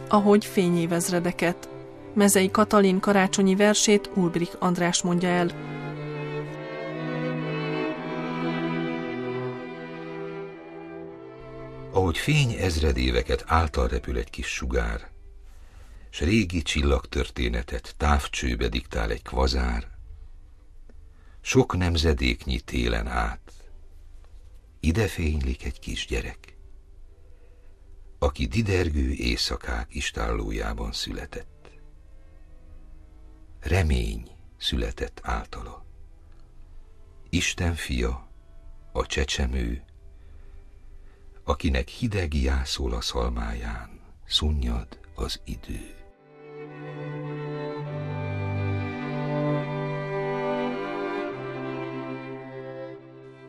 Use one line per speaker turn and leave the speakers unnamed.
Ahogy fényévezredeket. Mezei Katalin karácsonyi versét Ulbrich András mondja el.
Ahogy fény ezredéveket által repül egy kis sugár, s régi csillagtörténetet távcsőbe diktál egy kvazár, sok nemzedéknyi télen át, ide fénylik egy kisgyerek, aki didergő éjszakák istállójában született. Remény született általa. Isten fia, a csecsemő, akinek hideg jászol a szalmáján, szunnyad az idő.